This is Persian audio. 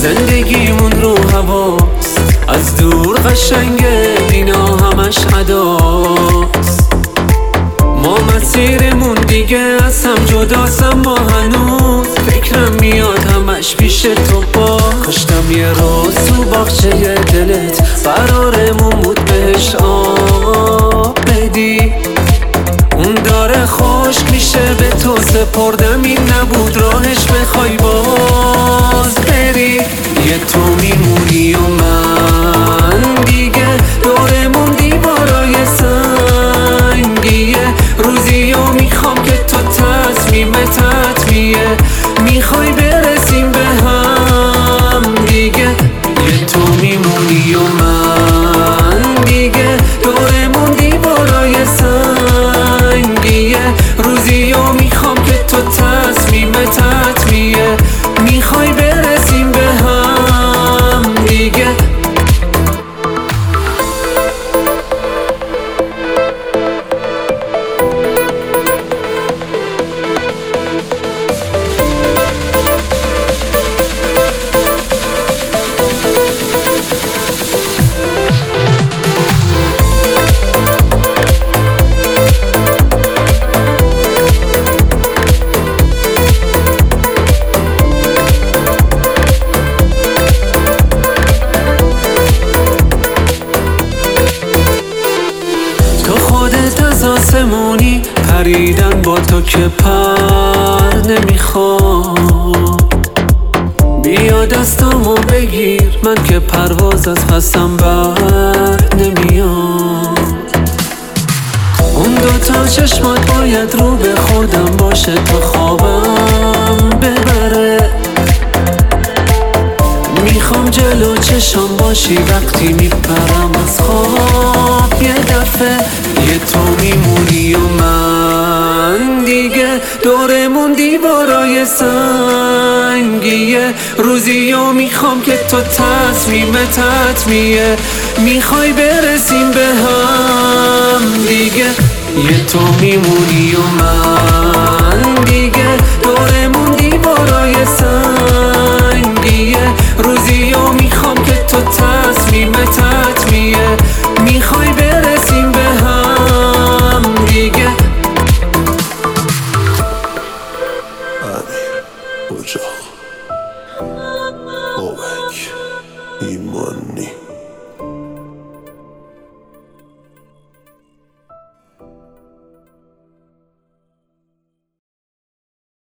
زندگیمون رو هواست، از دور قشنگه اینا همش عداست. ما مسیرمون دیگه از هم جداست، اما هنوز فکرم میاد همش پیش تو با کاشتم یه روز تو باغچه دلت قرارمون بود بهش آب بدی. اون داره خشک میشه به تو سپردم، این نبود راهش بخوای باز بری. یه تو میمونی و من دیگه دورمون دیوارای سنگیه. روزی و میخوام که تو تصمیه میخوای برسیم به هم دیگه. یه تو میمونی و من دیگه دورمون دیوارای سنگیه. روزی و میخوام که تو تصمیه میخوای برسیم به هم دیگه. خودت از آسمونی پریدن با تو که پر نمیخوام. بیا دستامو بگیر من که پرواز از پسم بر نمیاد. اون دوتا چشمات باید رو به خودم باشه تا خوابم ببره. میخوام جلو چشم باشی وقتی میپرم از خواب یه دفعه. یه تو میمونی و من دیگه دورمون دیوارای سنگیه. روزی و میخوام که تو تصمیه میخوای برسیم به هم دیگه. یه تو میمونی و من دیگه دورمون دیوارای سنگیه. روزی و میخوام که تو تصمیه میخوای برسیم به هم دیگه. امیر اجاق بابک ایمانی